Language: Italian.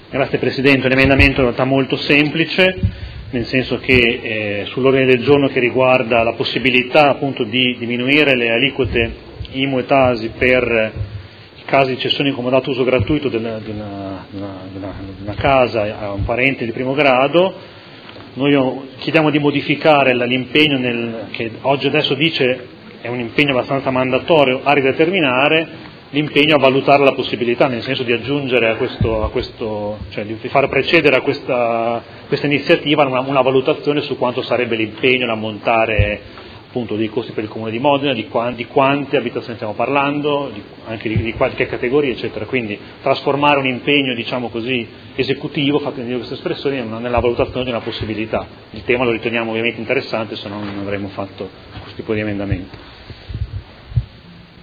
Grazie Presidente, un emendamento in realtà molto semplice, nel senso che sull'ordine del giorno che riguarda la possibilità appunto di diminuire le aliquote IMU e TASI per i casi di cessione in comodato uso gratuito di una casa a un parente di primo grado, noi chiediamo di modificare l'impegno che oggi adesso dice è un impegno abbastanza mandatorio a rideterminare l'impegno a valutare la possibilità, nel senso di aggiungere cioè di far precedere a questa iniziativa una valutazione su quanto sarebbe l'impegno, l'ammontare appunto dei costi per il Comune di Modena, di quante abitazioni stiamo parlando, anche di che categorie, eccetera. Quindi trasformare un impegno, diciamo così, esecutivo, fatemi dire questa espressione, nella valutazione di una possibilità. Il tema lo riteniamo ovviamente interessante, se no non avremmo fatto questo tipo di emendamento.